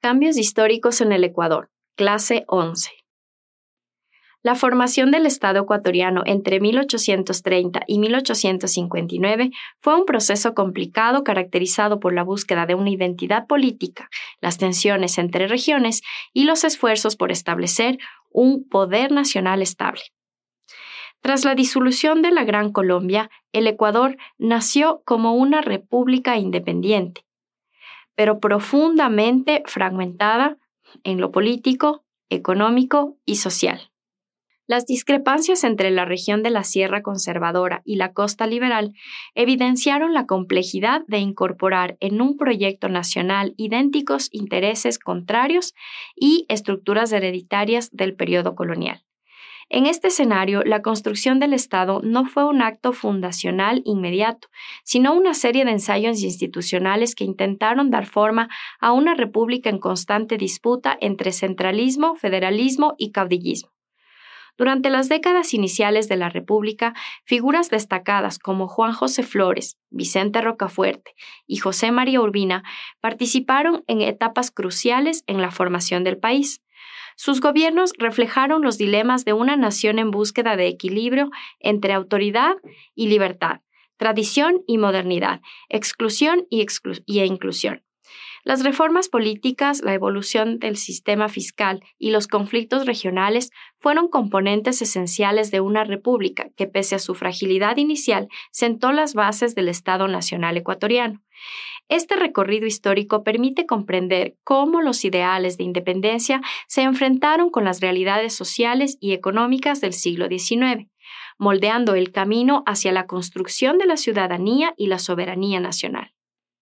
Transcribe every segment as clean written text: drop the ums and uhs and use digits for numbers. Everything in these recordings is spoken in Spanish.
Cambios históricos en el Ecuador, clase 11. La formación del Estado ecuatoriano entre 1830 y 1859 fue un proceso complicado caracterizado por la búsqueda de una identidad política, las tensiones entre regiones y los esfuerzos por establecer un poder nacional estable. Tras la disolución de la Gran Colombia, el Ecuador nació como una república independiente, pero profundamente fragmentada en lo político, económico y social. Las discrepancias entre la región de la Sierra Conservadora y la costa liberal evidenciaron la complejidad de incorporar en un proyecto nacional idénticos intereses contrarios y estructuras hereditarias del periodo colonial. En este escenario, la construcción del Estado no fue un acto fundacional inmediato, sino una serie de ensayos institucionales que intentaron dar forma a una república en constante disputa entre centralismo, federalismo y caudillismo. Durante las décadas iniciales de la República, figuras destacadas como Juan José Flores, Vicente Rocafuerte y José María Urbina participaron en etapas cruciales en la formación del país. Sus gobiernos reflejaron los dilemas de una nación en búsqueda de equilibrio entre autoridad y libertad, tradición y modernidad, exclusión y inclusión. Las reformas políticas, la evolución del sistema fiscal y los conflictos regionales fueron componentes esenciales de una república que, pese a su fragilidad inicial, sentó las bases del Estado Nacional ecuatoriano. Este recorrido histórico permite comprender cómo los ideales de independencia se enfrentaron con las realidades sociales y económicas del siglo XIX, moldeando el camino hacia la construcción de la ciudadanía y la soberanía nacional.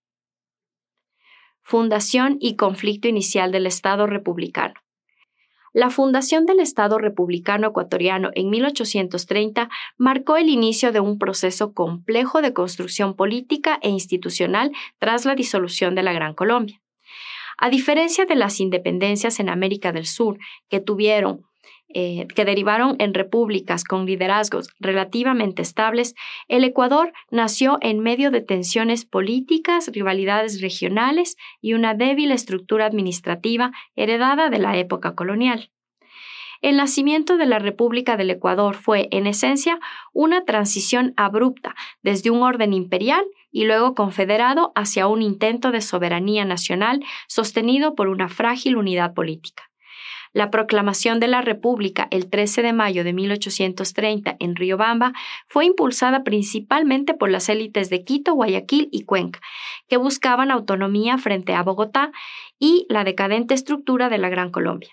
Fundación y conflicto inicial del Estado republicano. La fundación del Estado republicano ecuatoriano en 1830 marcó el inicio de un proceso complejo de construcción política e institucional tras la disolución de la Gran Colombia. A diferencia de las independencias en América del Sur, que derivaron en repúblicas con liderazgos relativamente estables, el Ecuador nació en medio de tensiones políticas, rivalidades regionales y una débil estructura administrativa heredada de la época colonial. El nacimiento de la República del Ecuador fue, en esencia, una transición abrupta desde un orden imperial y luego confederado hacia un intento de soberanía nacional sostenido por una frágil unidad política. La proclamación de la República el 13 de mayo de 1830 en Riobamba fue impulsada principalmente por las élites de Quito, Guayaquil y Cuenca, que buscaban autonomía frente a Bogotá y la decadente estructura de la Gran Colombia.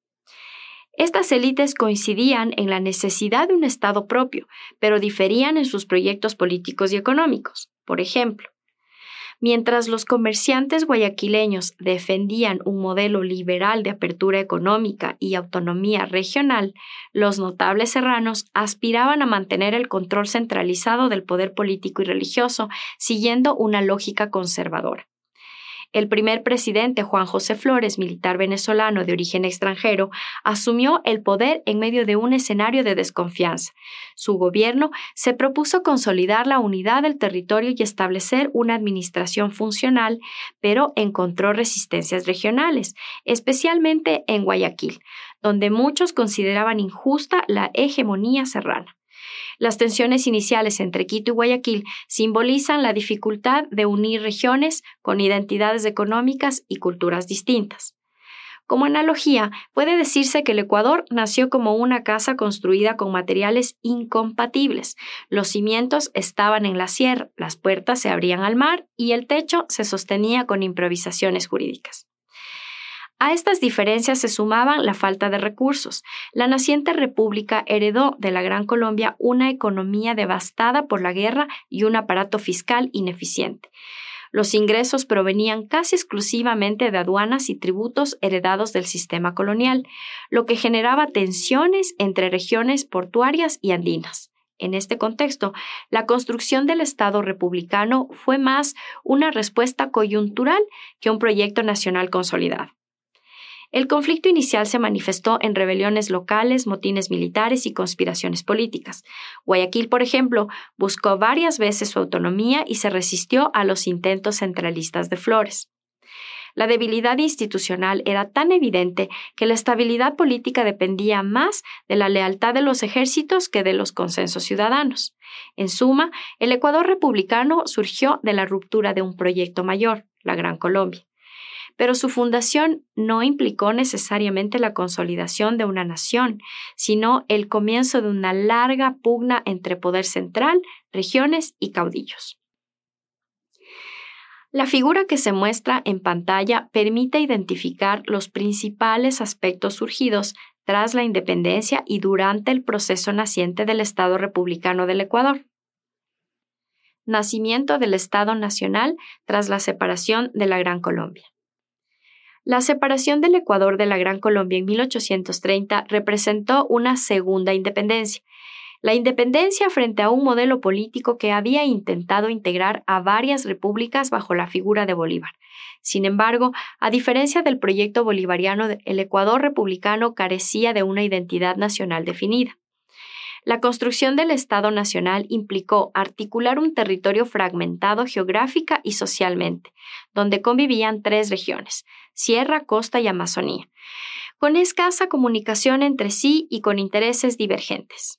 Estas élites coincidían en la necesidad de un Estado propio, pero diferían en sus proyectos políticos y económicos. Por ejemplo, mientras los comerciantes guayaquileños defendían un modelo liberal de apertura económica y autonomía regional, los notables serranos aspiraban a mantener el control centralizado del poder político y religioso, siguiendo una lógica conservadora. El primer presidente, Juan José Flores, militar venezolano de origen extranjero, asumió el poder en medio de un escenario de desconfianza. Su gobierno se propuso consolidar la unidad del territorio y establecer una administración funcional, pero encontró resistencias regionales, especialmente en Guayaquil, donde muchos consideraban injusta la hegemonía serrana. Las tensiones iniciales entre Quito y Guayaquil simbolizan la dificultad de unir regiones con identidades económicas y culturas distintas. Como analogía, puede decirse que el Ecuador nació como una casa construida con materiales incompatibles. Los cimientos estaban en la sierra, las puertas se abrían al mar y el techo se sostenía con improvisaciones jurídicas. A estas diferencias se sumaban la falta de recursos. La naciente república heredó de la Gran Colombia una economía devastada por la guerra y un aparato fiscal ineficiente. Los ingresos provenían casi exclusivamente de aduanas y tributos heredados del sistema colonial, lo que generaba tensiones entre regiones portuarias y andinas. En este contexto, la construcción del Estado republicano fue más una respuesta coyuntural que un proyecto nacional consolidado. El conflicto inicial se manifestó en rebeliones locales, motines militares y conspiraciones políticas. Guayaquil, por ejemplo, buscó varias veces su autonomía y se resistió a los intentos centralistas de Flores. La debilidad institucional era tan evidente que la estabilidad política dependía más de la lealtad de los ejércitos que de los consensos ciudadanos. En suma, el Ecuador republicano surgió de la ruptura de un proyecto mayor, la Gran Colombia. Pero su fundación no implicó necesariamente la consolidación de una nación, sino el comienzo de una larga pugna entre poder central, regiones y caudillos. La figura que se muestra en pantalla permite identificar los principales aspectos surgidos tras la independencia y durante el proceso naciente del Estado republicano del Ecuador. Nacimiento del Estado Nacional tras la separación de la Gran Colombia. La separación del Ecuador de la Gran Colombia en 1830 representó una segunda independencia. La independencia frente a un modelo político que había intentado integrar a varias repúblicas bajo la figura de Bolívar. Sin embargo, a diferencia del proyecto bolivariano, el Ecuador republicano carecía de una identidad nacional definida. La construcción del Estado Nacional implicó articular un territorio fragmentado geográfica y socialmente, donde convivían 3 regiones, Sierra, Costa y Amazonía, con escasa comunicación entre sí y con intereses divergentes.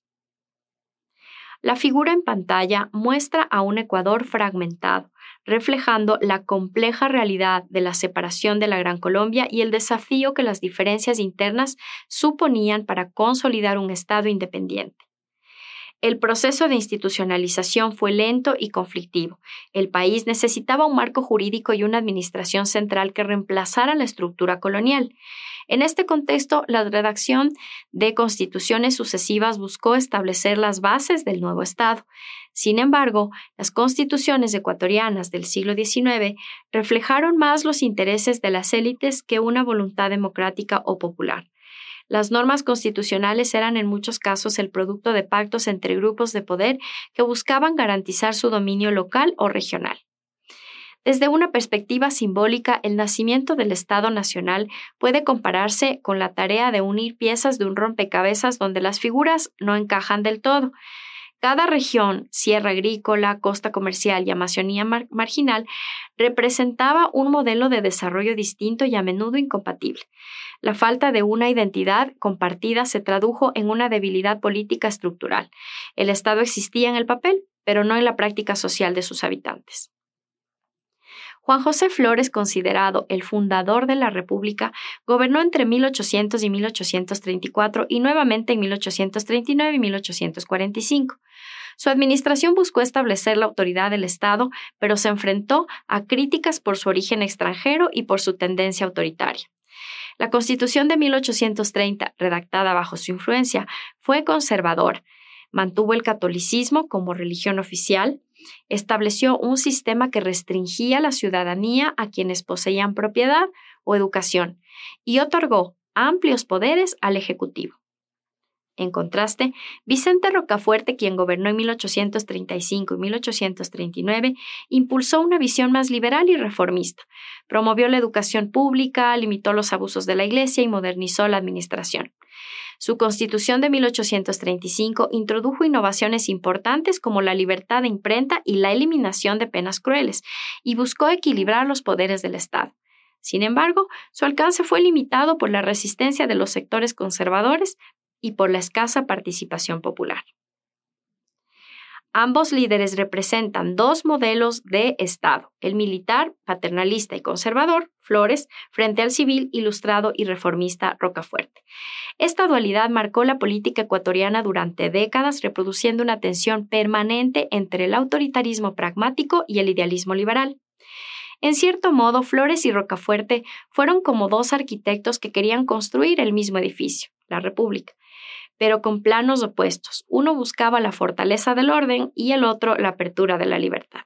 La figura en pantalla muestra a un Ecuador fragmentado, reflejando la compleja realidad de la separación de la Gran Colombia y el desafío que las diferencias internas suponían para consolidar un Estado independiente. El proceso de institucionalización fue lento y conflictivo. El país necesitaba un marco jurídico y una administración central que reemplazara la estructura colonial. En este contexto, la redacción de constituciones sucesivas buscó establecer las bases del nuevo Estado. Sin embargo, las constituciones ecuatorianas del siglo XIX reflejaron más los intereses de las élites que una voluntad democrática o popular. Las normas constitucionales eran en muchos casos el producto de pactos entre grupos de poder que buscaban garantizar su dominio local o regional. Desde una perspectiva simbólica, el nacimiento del Estado Nacional puede compararse con la tarea de unir piezas de un rompecabezas donde las figuras no encajan del todo. Cada región, sierra agrícola, costa comercial y Amazonía marginal, representaba un modelo de desarrollo distinto y a menudo incompatible. La falta de una identidad compartida se tradujo en una debilidad política estructural. El Estado existía en el papel, pero no en la práctica social de sus habitantes. Juan José Flores, considerado el fundador de la República, gobernó entre 1800 y 1834 y nuevamente en 1839 y 1845. Su administración buscó establecer la autoridad del Estado, pero se enfrentó a críticas por su origen extranjero y por su tendencia autoritaria. La Constitución de 1830, redactada bajo su influencia, fue conservadora. Mantuvo el catolicismo como religión oficial, estableció un sistema que restringía la ciudadanía a quienes poseían propiedad o educación y otorgó amplios poderes al Ejecutivo. En contraste, Vicente Rocafuerte, quien gobernó en 1835 y 1839, impulsó una visión más liberal y reformista, promovió la educación pública, limitó los abusos de la Iglesia y modernizó la administración. Su Constitución de 1835 introdujo innovaciones importantes como la libertad de imprenta y la eliminación de penas crueles, y buscó equilibrar los poderes del Estado. Sin embargo, su alcance fue limitado por la resistencia de los sectores conservadores y por la escasa participación popular. Ambos líderes representan 2 modelos de Estado, el militar, paternalista y conservador, Flores, frente al civil, ilustrado y reformista, Rocafuerte. Esta dualidad marcó la política ecuatoriana durante décadas, reproduciendo una tensión permanente entre el autoritarismo pragmático y el idealismo liberal. En cierto modo, Flores y Rocafuerte fueron como 2 arquitectos que querían construir el mismo edificio, la República, pero con planos opuestos. Uno buscaba la fortaleza del orden y el otro la apertura de la libertad.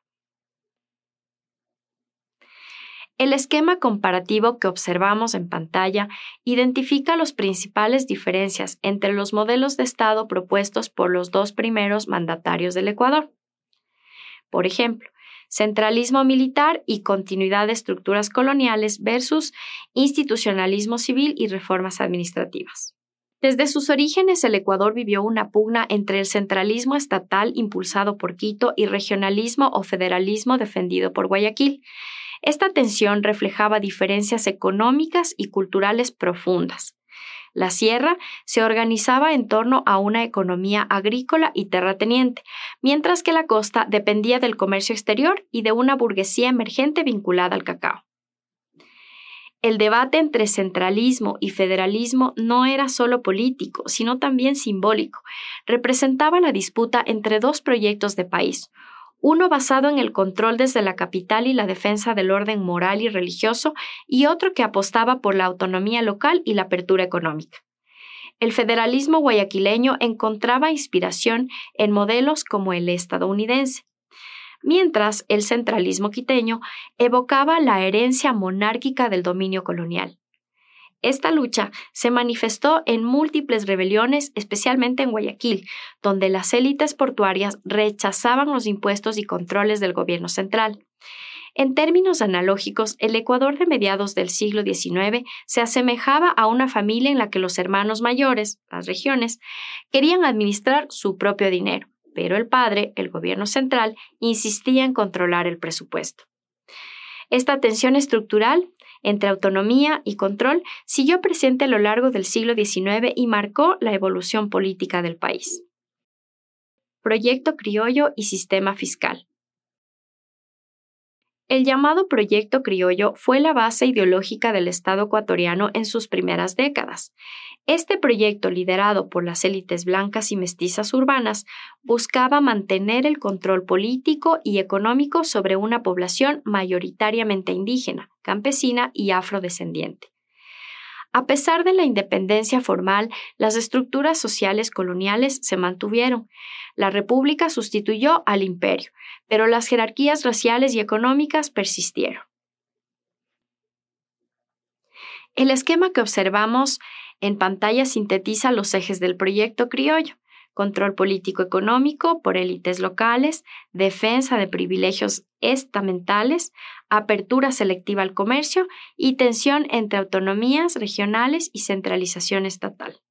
El esquema comparativo que observamos en pantalla identifica las principales diferencias entre los modelos de Estado propuestos por los 2 primeros mandatarios del Ecuador. Por ejemplo, centralismo militar y continuidad de estructuras coloniales versus institucionalismo civil y reformas administrativas. Desde sus orígenes, el Ecuador vivió una pugna entre el centralismo estatal impulsado por Quito y regionalismo o federalismo defendido por Guayaquil. Esta tensión reflejaba diferencias económicas y culturales profundas. La sierra se organizaba en torno a una economía agrícola y terrateniente, mientras que la costa dependía del comercio exterior y de una burguesía emergente vinculada al cacao. El debate entre centralismo y federalismo no era solo político, sino también simbólico. Representaba la disputa entre dos proyectos de país, uno basado en el control desde la capital y la defensa del orden moral y religioso, y otro que apostaba por la autonomía local y la apertura económica. El federalismo guayaquileño encontraba inspiración en modelos como el estadounidense, mientras el centralismo quiteño evocaba la herencia monárquica del dominio colonial. Esta lucha se manifestó en múltiples rebeliones, especialmente en Guayaquil, donde las élites portuarias rechazaban los impuestos y controles del gobierno central. En términos analógicos, el Ecuador de mediados del siglo XIX se asemejaba a una familia en la que los hermanos mayores, las regiones, querían administrar su propio dinero, pero el padre, el gobierno central, insistía en controlar el presupuesto. Esta tensión estructural entre autonomía y control siguió presente a lo largo del siglo XIX y marcó la evolución política del país. Proyecto criollo y sistema fiscal. El llamado Proyecto Criollo fue la base ideológica del Estado ecuatoriano en sus primeras décadas. Este proyecto, liderado por las élites blancas y mestizas urbanas, buscaba mantener el control político y económico sobre una población mayoritariamente indígena, campesina y afrodescendiente. A pesar de la independencia formal, las estructuras sociales coloniales se mantuvieron. La República sustituyó al imperio, pero las jerarquías raciales y económicas persistieron. El esquema que observamos en pantalla sintetiza los ejes del proyecto criollo: control político-económico por élites locales, defensa de privilegios estamentales, apertura selectiva al comercio y tensión entre autonomías regionales y centralización estatal.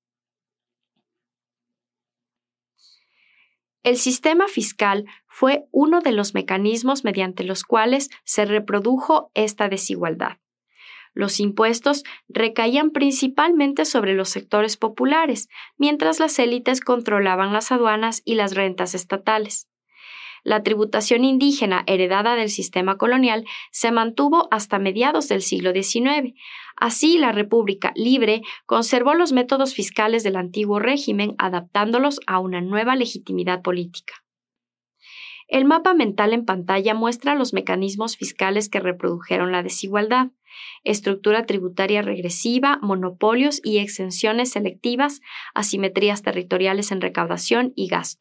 El sistema fiscal fue uno de los mecanismos mediante los cuales se reprodujo esta desigualdad. Los impuestos recaían principalmente sobre los sectores populares, mientras las élites controlaban las aduanas y las rentas estatales. La tributación indígena heredada del sistema colonial se mantuvo hasta mediados del siglo XIX. Así, la República Libre conservó los métodos fiscales del antiguo régimen, adaptándolos a una nueva legitimidad política. El mapa mental en pantalla muestra los mecanismos fiscales que reprodujeron la desigualdad: estructura tributaria regresiva, monopolios y exenciones selectivas, asimetrías territoriales en recaudación y gasto.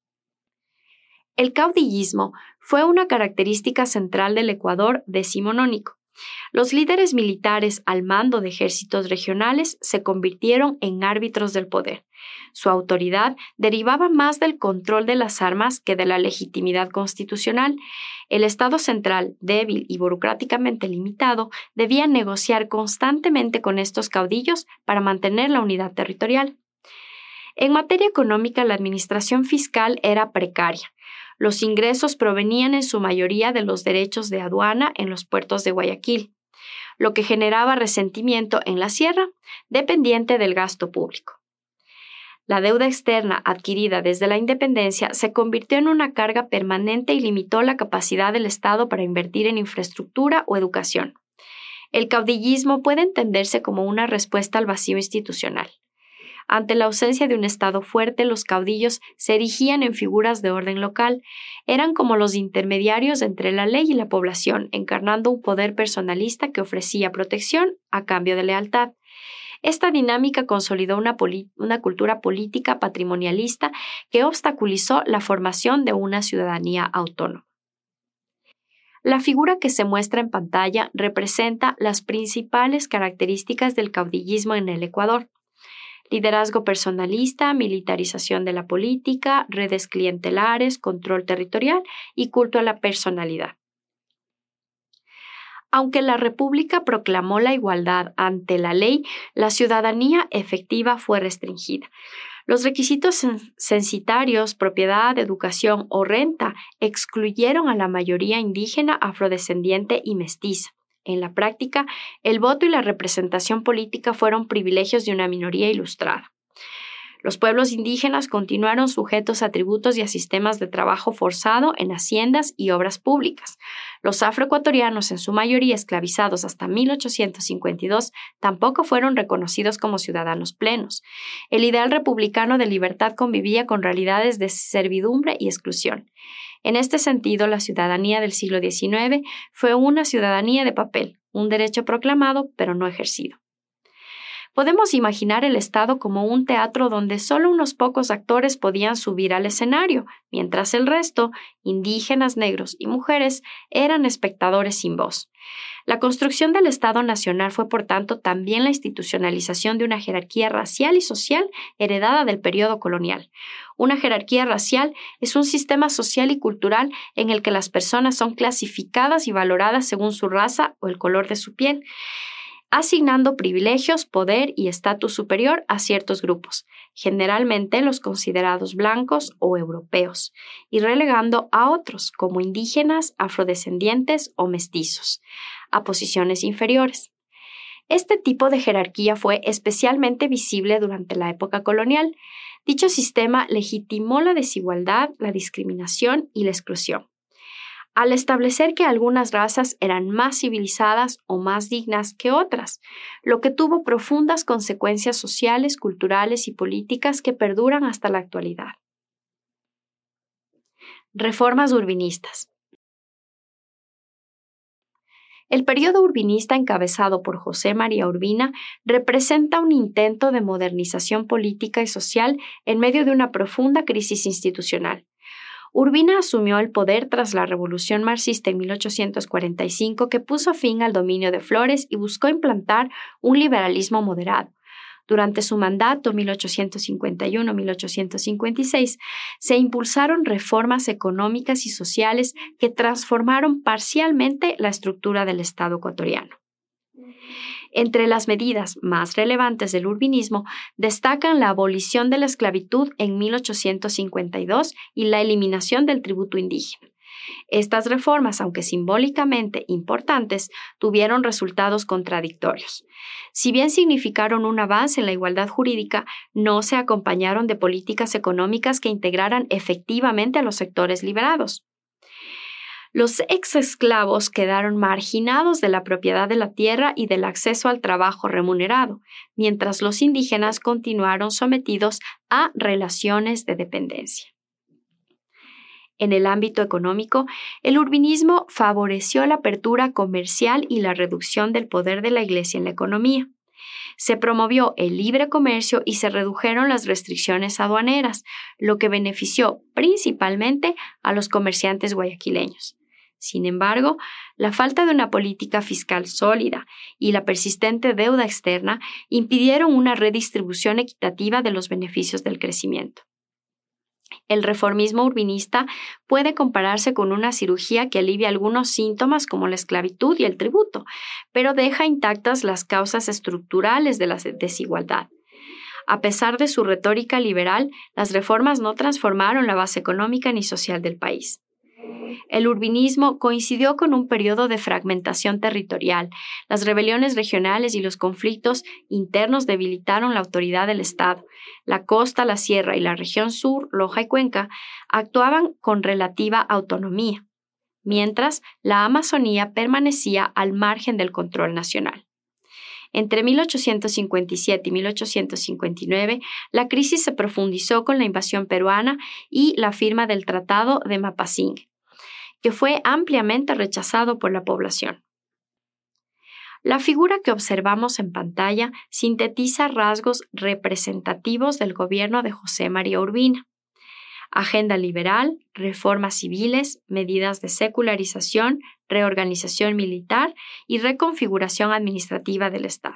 El caudillismo fue una característica central del Ecuador decimonónico. Los líderes militares al mando de ejércitos regionales se convirtieron en árbitros del poder. Su autoridad derivaba más del control de las armas que de la legitimidad constitucional. El Estado central, débil y burocráticamente limitado, debía negociar constantemente con estos caudillos para mantener la unidad territorial. En materia económica, la administración fiscal era precaria. Los ingresos provenían en su mayoría de los derechos de aduana en los puertos de Guayaquil, lo que generaba resentimiento en la sierra, dependiente del gasto público. La deuda externa adquirida desde la independencia se convirtió en una carga permanente y limitó la capacidad del Estado para invertir en infraestructura o educación. El caudillismo puede entenderse como una respuesta al vacío institucional. Ante la ausencia de un Estado fuerte, los caudillos se erigían en figuras de orden local. Eran como los intermediarios entre la ley y la población, encarnando un poder personalista que ofrecía protección a cambio de lealtad. Esta dinámica consolidó una cultura política patrimonialista que obstaculizó la formación de una ciudadanía autónoma. La figura que se muestra en pantalla representa las principales características del caudillismo en el Ecuador: liderazgo personalista, militarización de la política, redes clientelares, control territorial y culto a la personalidad. Aunque la República proclamó la igualdad ante la ley, la ciudadanía efectiva fue restringida. Los requisitos censitarios, propiedad, educación o renta excluyeron a la mayoría indígena, afrodescendiente y mestiza. En la práctica, el voto y la representación política fueron privilegios de una minoría ilustrada. Los pueblos indígenas continuaron sujetos a tributos y a sistemas de trabajo forzado en haciendas y obras públicas. Los afroecuatorianos, en su mayoría esclavizados hasta 1852, tampoco fueron reconocidos como ciudadanos plenos. El ideal republicano de libertad convivía con realidades de servidumbre y exclusión. En este sentido, la ciudadanía del siglo XIX fue una ciudadanía de papel, un derecho proclamado pero no ejercido. Podemos imaginar el Estado como un teatro donde solo unos pocos actores podían subir al escenario, mientras el resto, indígenas, negros y mujeres, eran espectadores sin voz. La construcción del Estado Nacional fue, por tanto, también la institucionalización de una jerarquía racial y social heredada del periodo colonial. Una jerarquía racial es un sistema social y cultural en el que las personas son clasificadas y valoradas según su raza o el color de su piel, asignando privilegios, poder y estatus superior a ciertos grupos, generalmente los considerados blancos o europeos, y relegando a otros, como indígenas, afrodescendientes o mestizos, a posiciones inferiores. Este tipo de jerarquía fue especialmente visible durante la época colonial. Dicho sistema legitimó la desigualdad, la discriminación y la exclusión, al establecer que algunas razas eran más civilizadas o más dignas que otras, lo que tuvo profundas consecuencias sociales, culturales y políticas que perduran hasta la actualidad. Reformas urbanistas. El periodo urbinista encabezado por José María Urbina representa un intento de modernización política y social en medio de una profunda crisis institucional. Urbina asumió el poder tras la Revolución Marxista en 1845, que puso fin al dominio de Flores y buscó implantar un liberalismo moderado. Durante su mandato, 1851-1856, se impulsaron reformas económicas y sociales que transformaron parcialmente la estructura del Estado ecuatoriano. Entre las medidas más relevantes del urbanismo destacan la abolición de la esclavitud en 1852 y la eliminación del tributo indígena. Estas reformas, aunque simbólicamente importantes, tuvieron resultados contradictorios. Si bien significaron un avance en la igualdad jurídica, no se acompañaron de políticas económicas que integraran efectivamente a los sectores liberados. Los exesclavos quedaron marginados de la propiedad de la tierra y del acceso al trabajo remunerado, mientras los indígenas continuaron sometidos a relaciones de dependencia. En el ámbito económico, el urbanismo favoreció la apertura comercial y la reducción del poder de la Iglesia en la economía. Se promovió el libre comercio y se redujeron las restricciones aduaneras, lo que benefició principalmente a los comerciantes guayaquileños. Sin embargo, la falta de una política fiscal sólida y la persistente deuda externa impidieron una redistribución equitativa de los beneficios del crecimiento. El reformismo urbanista puede compararse con una cirugía que alivia algunos síntomas como la esclavitud y el tributo, pero deja intactas las causas estructurales de la desigualdad. A pesar de su retórica liberal, las reformas no transformaron la base económica ni social del país. El urbanismo coincidió con un periodo de fragmentación territorial. Las rebeliones regionales y los conflictos internos debilitaron la autoridad del Estado. La costa, la sierra y la región sur, Loja y Cuenca, actuaban con relativa autonomía, mientras la Amazonía permanecía al margen del control nacional. Entre 1857 y 1859, la crisis se profundizó con la invasión peruana y la firma del Tratado de Mapasingue, que fue ampliamente rechazado por la población. La figura que observamos en pantalla sintetiza rasgos representativos del gobierno de José María Urbina: agenda liberal, reformas civiles, medidas de secularización, reorganización militar y reconfiguración administrativa del Estado.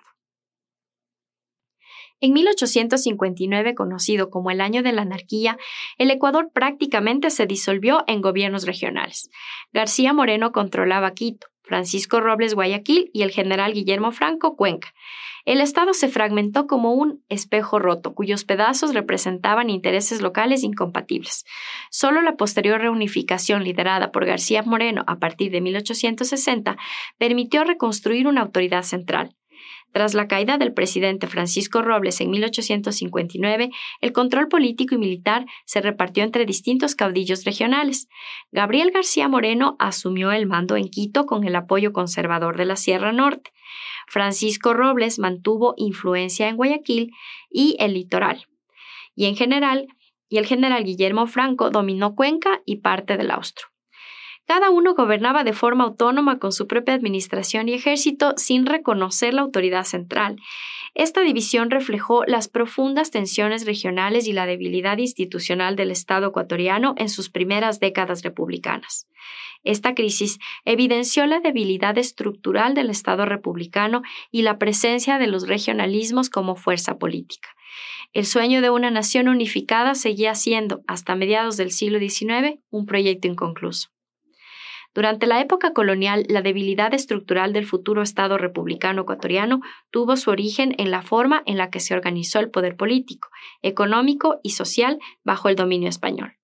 En 1859, conocido como el Año de la Anarquía, el Ecuador prácticamente se disolvió en gobiernos regionales. García Moreno controlaba Quito, Francisco Robles Guayaquil y el general Guillermo Franco Cuenca. El Estado se fragmentó como un espejo roto, cuyos pedazos representaban intereses locales incompatibles. Solo la posterior reunificación liderada por García Moreno a partir de 1860 permitió reconstruir una autoridad central. Tras la caída del presidente Francisco Robles en 1859, el control político y militar se repartió entre distintos caudillos regionales. Gabriel García Moreno asumió el mando en Quito con el apoyo conservador de la Sierra Norte. Francisco Robles mantuvo influencia en Guayaquil y el litoral. Y el general Guillermo Franco dominó Cuenca y parte del Austro. Cada uno gobernaba de forma autónoma con su propia administración y ejército sin reconocer la autoridad central. Esta división reflejó las profundas tensiones regionales y la debilidad institucional del Estado ecuatoriano en sus primeras décadas republicanas. Esta crisis evidenció la debilidad estructural del Estado republicano y la presencia de los regionalismos como fuerza política. El sueño de una nación unificada seguía siendo, hasta mediados del siglo XIX, un proyecto inconcluso. Durante la época colonial, la debilidad estructural del futuro Estado republicano ecuatoriano tuvo su origen en la forma en la que se organizó el poder político, económico y social bajo el dominio español.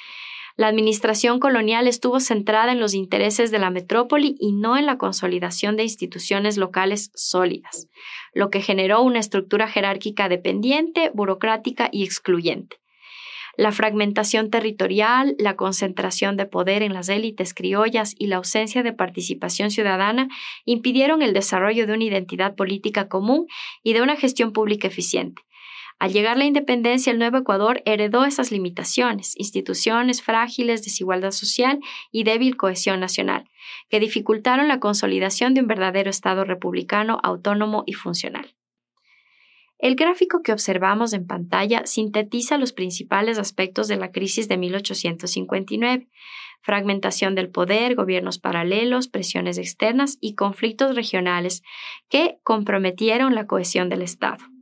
La administración colonial estuvo centrada en los intereses de la metrópoli y no en la consolidación de instituciones locales sólidas, lo que generó una estructura jerárquica dependiente, burocrática y excluyente. La fragmentación territorial, la concentración de poder en las élites criollas y la ausencia de participación ciudadana impidieron el desarrollo de una identidad política común y de una gestión pública eficiente. Al llegar la independencia, el nuevo Ecuador heredó esas limitaciones, instituciones frágiles, desigualdad social y débil cohesión nacional, que dificultaron la consolidación de un verdadero Estado republicano, autónomo y funcional. El gráfico que observamos en pantalla sintetiza los principales aspectos de la crisis de 1859: fragmentación del poder, gobiernos paralelos, presiones externas y conflictos regionales que comprometieron la cohesión del Estado.